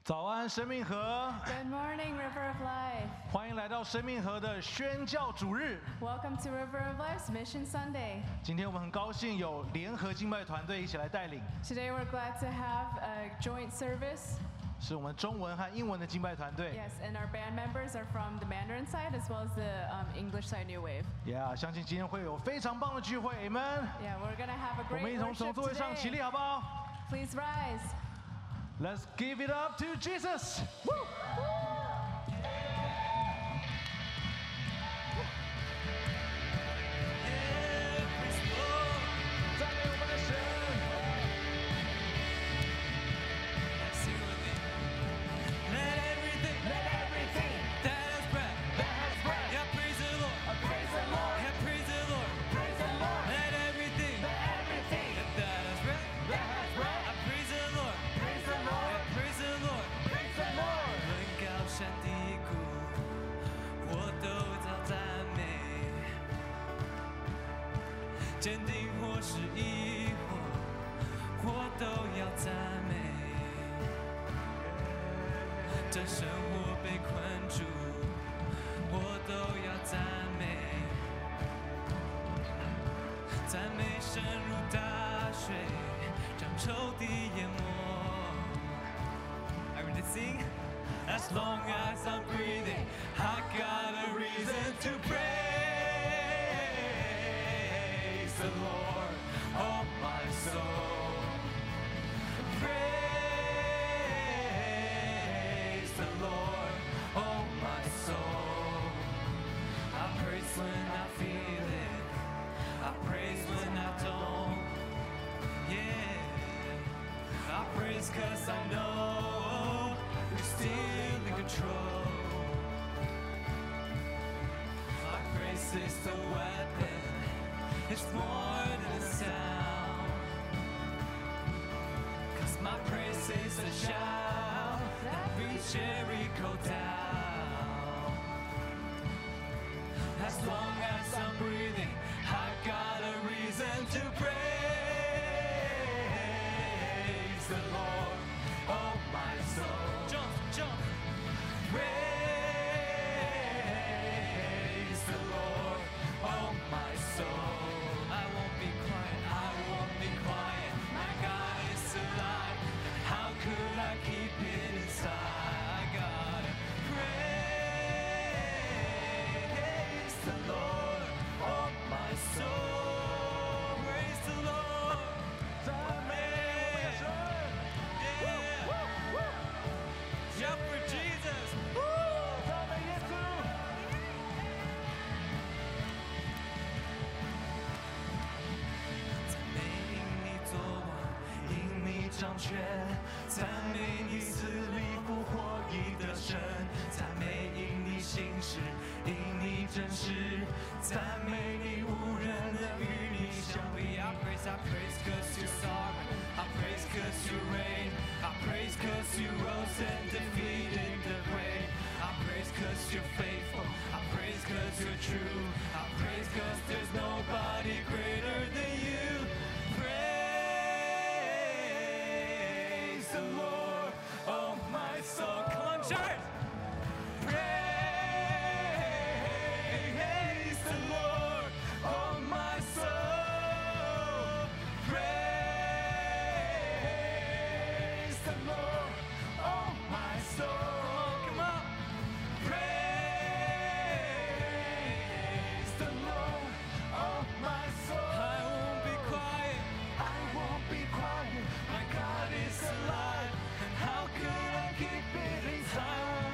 早安，生命河！ Good morning, River of Life. 欢迎来到生命河的宣教主日。 Welcome to River of Life's Mission Sunday. 今天我们很高兴有联合敬拜团队一起来带领， Today we're glad to have a joint service. 是我们中文和英文的敬拜团队。 Yes, and our band members are from the Mandarin side as well as the English side New Wave. Yeah， 相信今天会有非常棒的聚会，Amen。 Yeah, we're gonna have a 我们 great 一同从 worship 座位上起立， today. 好不好 Please rise. ？Let's give it up to Jesus。 赞美我们的神。 Let everything that has breath, yeah, praise the Lord. Yeah, praise the Lord. Let everything that has breath, I praise the Lord. Yeah, praise the Lord. 论高山低谷，我都遭赞美。坚定或是疑惑，我都要赞美。 这生活被困住，我都要赞美，赞美深入大水，将仇敌淹没。Are we to sing? As long as I'm breathing, I got a reason to praise the Lord, oh my soul. Praise the Lord, oh my soul. I praise when I feel it, I praise when I don't. Yeah, I praise 'cause I know you're still in control. My praise is the weapon, it's more than a sound. 'Cause my praise is a shout that reach Jericho down. As long as I'm breathing, I got a reason to praise the Lord, oh my soul. Jump, jump. Praise the Lord, oh my soul. I won't be quiet, I won't be quiet. My God is alive. How could I keep it inside? I gotta praise the Lord, oh my soul. Praise the Lord. 赞美我们的神。 Yeah. Jump for Jesus. 赞美耶稣。 赞美因你作王，因你掌权，赞美你死里复活已得胜，赞美因你行事，因你真实，赞美你无人能与你相比。I praise, 'cause you're sovereign. I praise 'cause you reign. I praise 'cause you rose and defeated the grave. I praise 'cause you're faithful. I praise 'cause you're true. I praise 'cause there's nobody greater than you. Praise the Lord, oh my soul. Come on, church. Praise the Lord, oh my soul. Praise the Lord, oh my soul. Come on. Praise the Lord, oh my soul. I won't be quiet. I won't be quiet. My God is alive. And how could I keep it inside?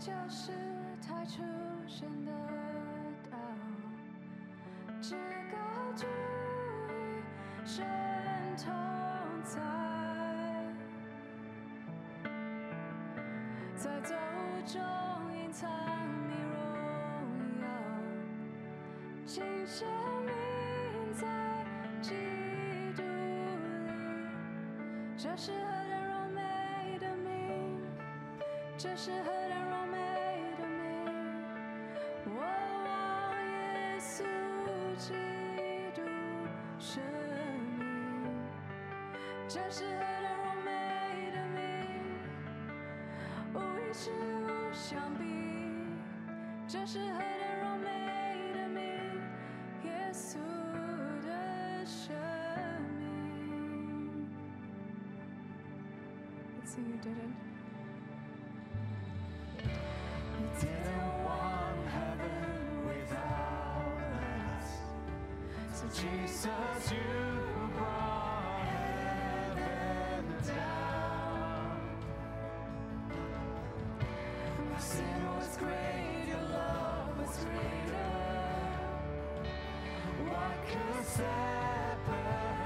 就是太出现的道，至高主与神同在，在走中隐藏你荣耀，今生命在基督里，这是何等荣美的名，这是何等荣美的名，我望耶稣基督生命，这是何等荣美的名，无与之物相比，这是何等荣美的名，耶稣的生命。Let's see, you did it. You didn't want heaven without us. So Jesus, you brought heaven down. My sin was great, your love was greater. What could separate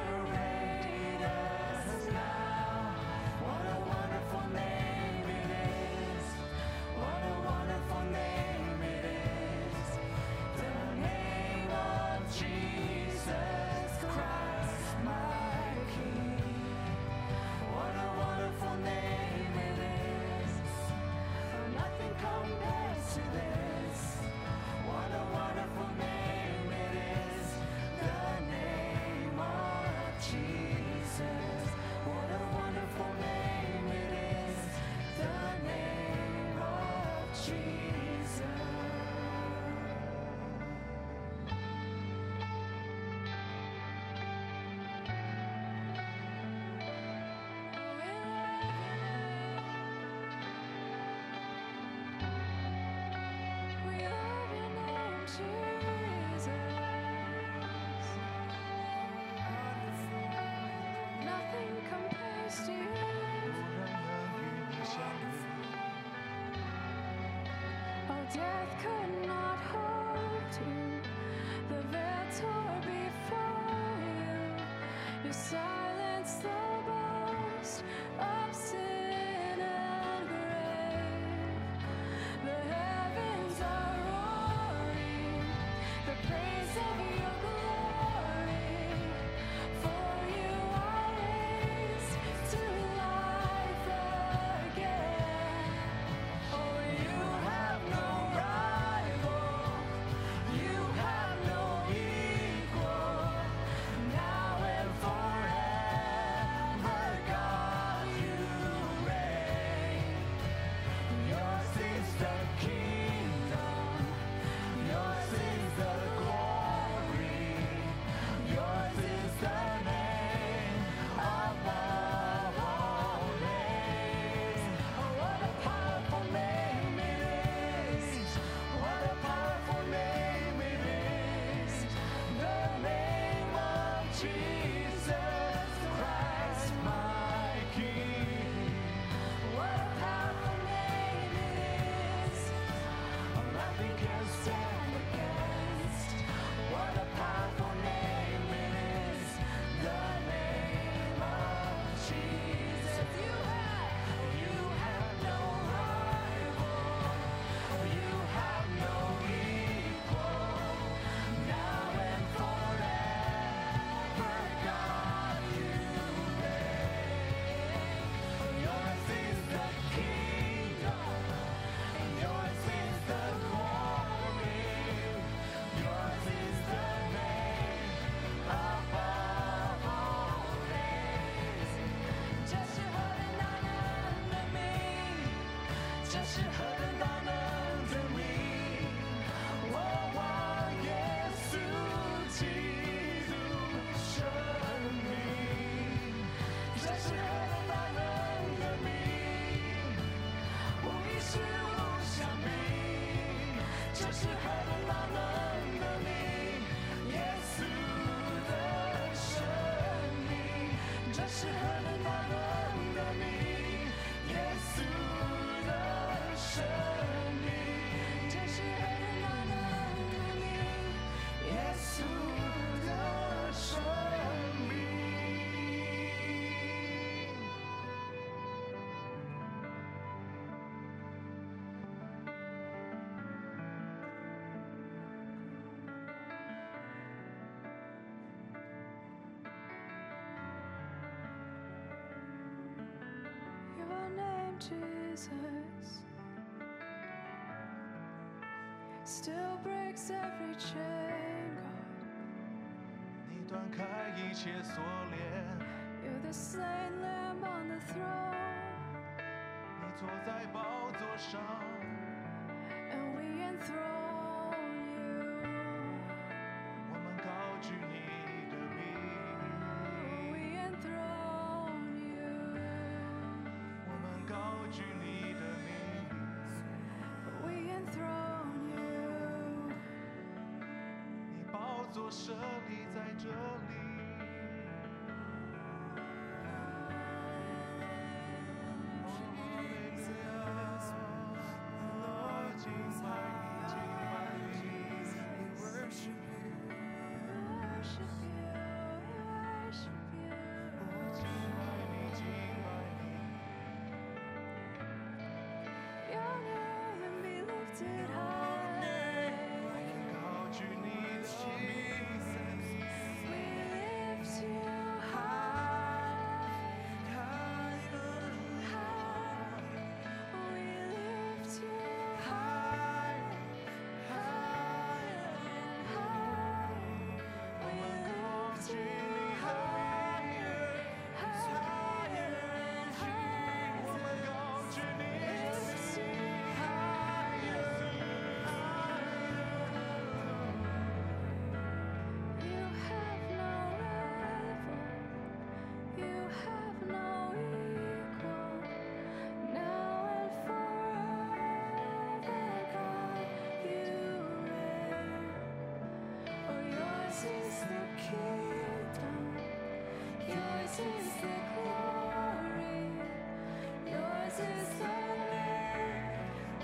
us now? What a wonderful name it is. What a wonderful name it is. The name of Jesus Christ, my King. What a wonderful name it is. Nothing compares to this. What a wonderful name it is. The name of Jesus. What a wonderful name it is. The name of Jesus. We love your name, Jesus. Nothing compares to you. 无人能与你相比。 Oh, death could not hold you. The veil tore before you. You silenced the boast of sin and grave. The heavens are roaring, the praise of your glory. For you are raised to life again. Oh, you have no rival, you have no equal. Now and forever, God, you reign. Yours is the kingdom, yours is the glory, yours is the name above all names. Oh, what a powerful name it is! What a powerful name it is! The name of Jesus Christ, my King. What a powerful name it is! Nothing can stand against. What a powerful name it is! The name of Jesus. You have no rival. You have no equal. Now and forever, God, you reign. Yours is the kingdom, and yours is the glory. Yours is the name above all names. 这是何等大能的名，这是何等大能的名，我望耶稣基督生命。这是何等大能的名，无与世无相比。这是何等大能的名，耶稣的生命。这是何等大能的名，耶稣的生命。 Jesus still breaks every chain, God. 你断开一切锁链， You're the slain lamb on the throne, 你坐在宝座上， and we enthrone you. 我们高举你的名， We enthrone you. 我们高举你的名， We enthrone you. 你宝座设立在这里。 Worship you, worship you. 敬拜你，敬拜你。 Your name be lifted high. 高举你的名， We lift you high, high. We lift you high, high and high. We lift you higher, higher and higher. 我们高举你的 Lift 名。 you higher, You have no rival. You have no equal. Now and forever, God, you reign. Oh, yours is the kingdom. Yours is the glory. Yours is the name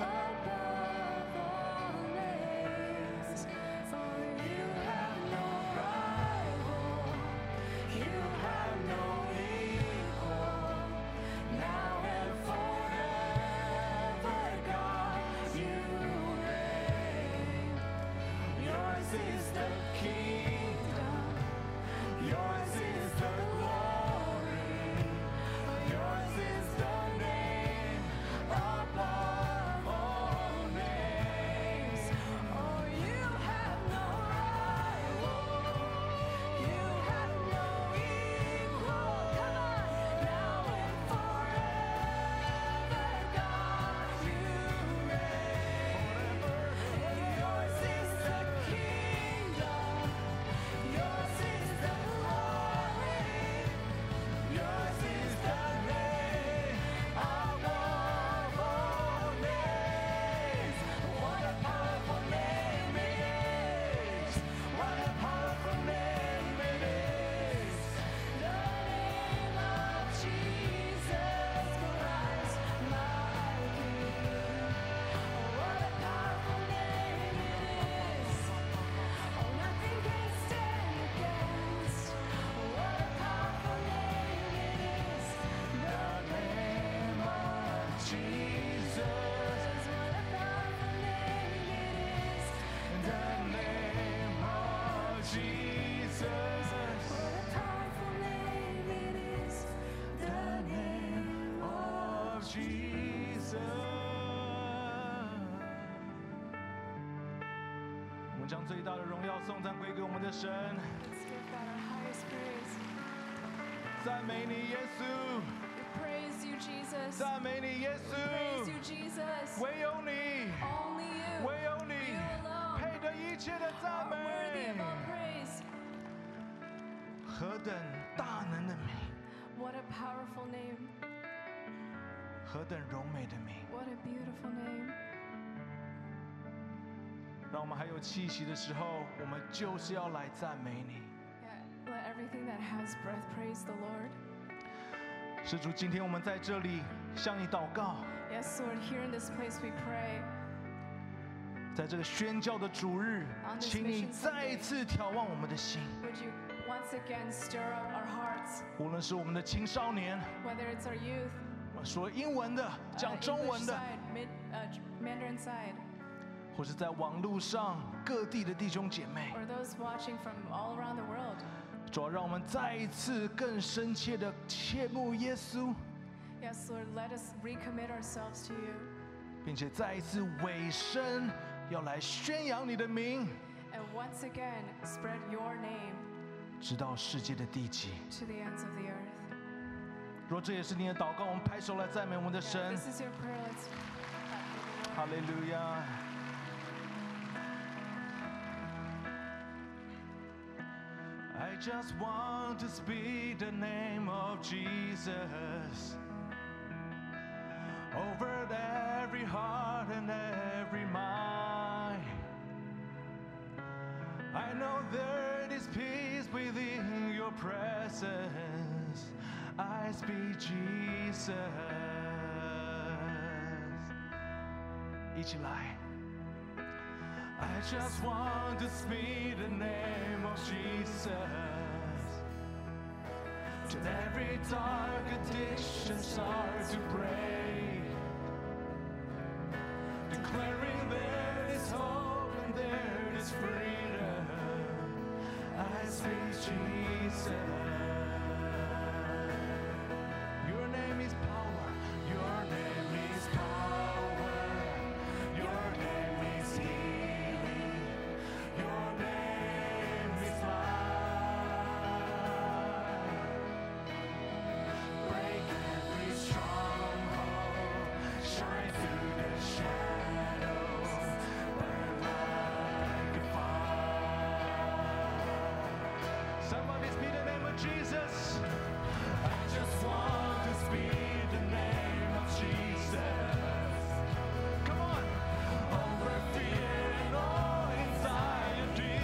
above all names. For you have no rival. You have no equal. Now and forever, God, you reign. Yours is the kingdom. Yours is the glory. Yours is the name above all names. Oh, you have no rival. You have no equal. Come on, now and forever, God, you reign. Yours is the kingdom. Yours is the glory. Yours is the name above all names. What a powerful name it is. What a powerful name it is. The name of Jesus Christ, my King. What a powerful name it is. Oh, nothing can stand against. What a powerful name it is. The name of Jesus. What a powerful name it is. The name of Jesus. What a powerful name it is. The name of Jesus。我们将最大的荣耀颂赞归给我们的神， Let's give God our highest praise. 赞美你耶稣， We praise you, Jesus. 赞美你耶 Praise you, 稣， Jesus. 唯有你， Only you. 唯有你 You alone 配得一切的赞 are worthy 美 of all。praise. 何等大能的名， What a powerful name. 何等荣美的名， What a beautiful name. 让我们还有气息的时候，我们就是要来赞美你。 Yeah, let everything that has breath praise the Lord. 是主，今天我们在这里向你祷告， Yes, Lord, here in this place we pray. 在这个宣教的主日，请你再一次眺望我们的心。 Would you once again stir up our hearts, 无论是我们的青少年， whether it's our youth, 说英文的、讲中 English 文的， side, Mandarin side, 或是在网络上各地的弟兄姐妹， or those watching from all around the world. 主要让我们再一次更深切的切慕耶稣， Yes, Lord, let us recommit ourselves to you. 并且再一次委身，要来宣扬你的名， And once again, spread your name 直到世界的地极。 to the ends of the earth. 若这也是你的祷告，我们拍手来赞美我们的 Yeah, 神。 this is your prayer. Let's 哈利路亚。I just want to speak the name of Jesus over every heart and every mind. I know there is peace within your presence. I speak Jesus. 一起来。I just want to speak the name of Jesus. Till every dark addiction starts to break. Declaring there is hope and there is freedom. I speak Jesus. Your name is power. Your name is power. Your name is healing. Your name is life. Break every stronghold. Shine through the shadows. Burn like a fire. Somebody speak the name of Jesus. I just want to speak the name of Jesus. Come on. Over fear and all anxiety.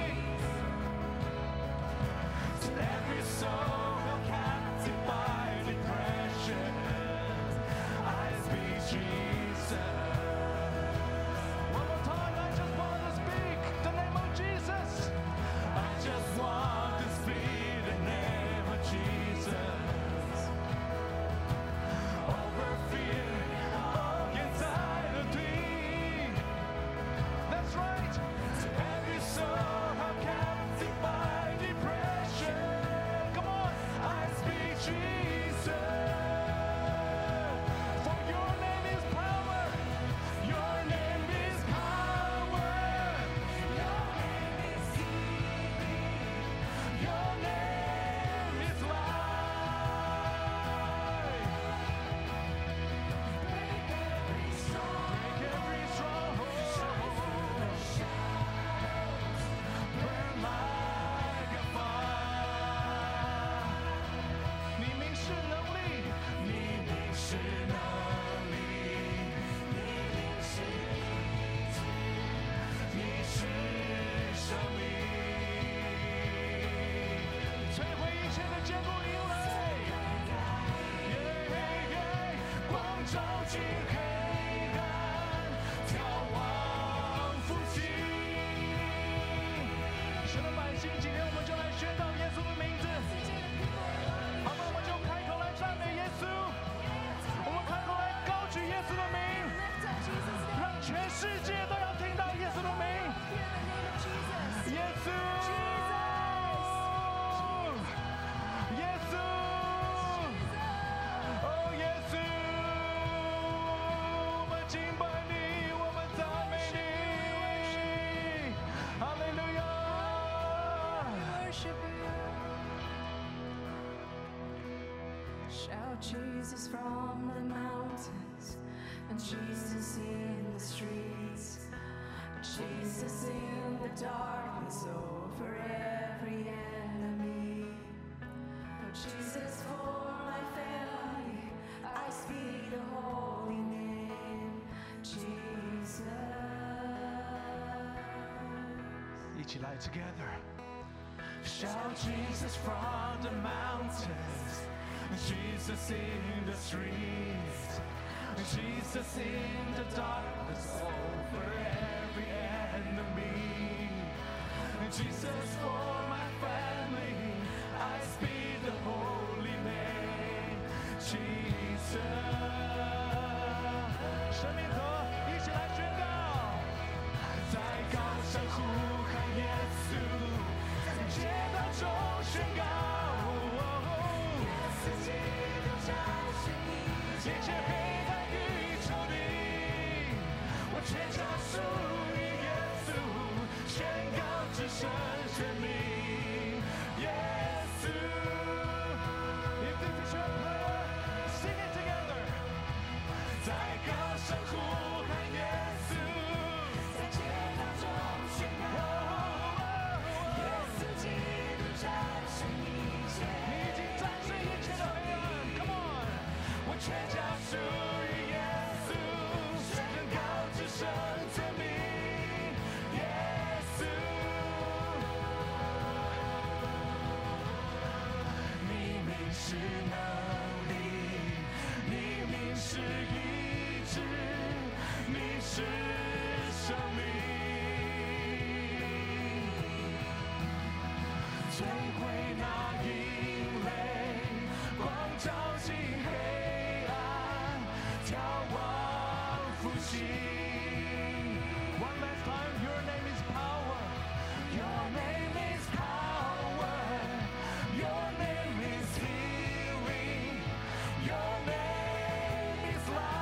To every soul held captive by depression, I speak Jesus. One more time, I just want to speak the name of Jesus. I just want to speak the name of Jesus. Over fear, all anxiety. That's right. To every soul held captive by depression. Come on, I speak Jesus. For your name is power. Your name is power. Your name is healing. Your name is life. Break every stronghold. Burn like a fire. 你名是能力，你名是能力，你名是医治，你是生命。摧毁一切的坚固营垒，光照进黑暗，眺望复兴。神的百姓，今天我们就来宣告耶稣的名字。好吧，我们就开口来赞美耶稣，我们开口来高举耶稣的名， lift up Jesus' name. 让全世界都要听到耶稣的名。 Hear the name of Jesus. 耶稣，耶稣，哦耶稣，我们敬拜你，我们赞美你，哈利路亚。 Worship you. Shout Jesus from the mountains and Jesus in the streets. Jesus in the darkness over every enemy. Oh, Jesus for my family, I speak the holy name, Jesus. 一起来 together. Shout Jesus from the mountains, Jesus in the streets, Jesus in the darkness over every enemy. Jesus for my family, I speak the holy name, Jesus. 生命河，一起来宣告，在高声呼喊耶稣，在街道中宣告， 世界都找寻你。 摧毁那阴雷，光照进黑暗，眺望复兴。One last time, your name is power. Your name is power. Your name is healing. Your name is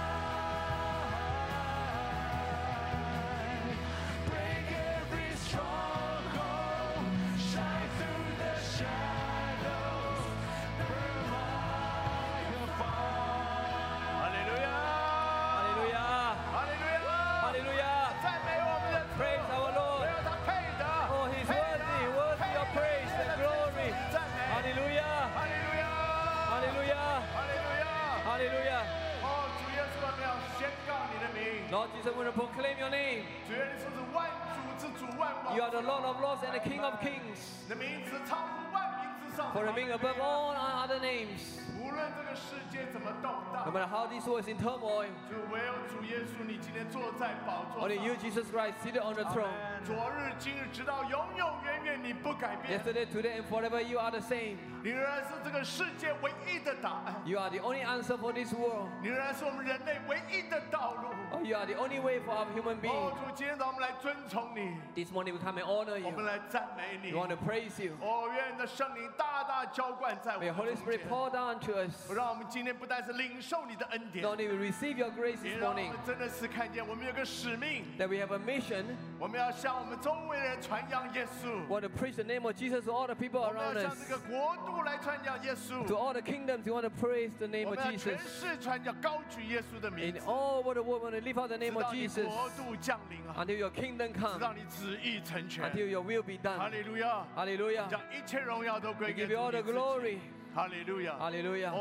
light. Break every stronghold. Shine through the shadows. Burn like a fire. 哈利路亚， 哈利路亚， 哈利路亚， 哈利路亚赞美我们的主， ！Praise our 只 Lord. 有他配的。 Oh, He's worthy, worthy of praise and glory. 赞美， 哈利路亚， 哈利路亚， 哈利路亚， 哈利路亚。 哈利路亚。 哦，主耶稣，我们要宣告你的名。 Lord Jesus, we want to proclaim your name. 主耶稣是万主之主，万王 You are 之 the 王。 Lord of Lords and the King of Kings. 你的名字超乎万名之上。 For the being above all other names. 无论这个世界怎么动 No 荡， matter how this world is in turmoil, 主唯有主耶稣，你今天坐在宝座 only you, 上。 Jesus Christ, seated on the throne. 昨日、今日，直到永永远远，你不改变。 Yesterday, today, and forever, you are the same. 你仍然是这个世界唯一的答案， You are the only answer for this world. 你仍然是我们人类唯一的道路。 Oh, you are the only way for our human 哦， being. 主，今天早上我们来尊崇你， This morning we come and honor 我们 you. 来赞美你 We。want to praise you. 哦，愿你的圣灵大大浇灌在我 May 们 Holy 中 Spirit 间， pour down to us. 让我们今天不但是领受你的恩典， Not only we receive your grace 也 this 让我 morning, 们真的是看见我们有个使命， that we have a mission. 我们要向我们周围人传扬耶稣， We want to preach the name of Jesus to all the people 我们 around 要向 us. 这个国度来传扬耶稣， To all the kingdoms, we want to praise the name 我 of 们要全 Jesus. 世传扬高举耶稣的名 In 字， all over the world, we want to lift out the 直 name of 到你 Jesus 国度降临啊， until your kingdom 直 come, 到你旨意成全。 until your will be 哈 done. 利路亚， Hallelujah. 将一切荣耀都 We 归给 give you 主 all 你 the 自己。 glory. 哈利路亚。 Hallelujah. 哦，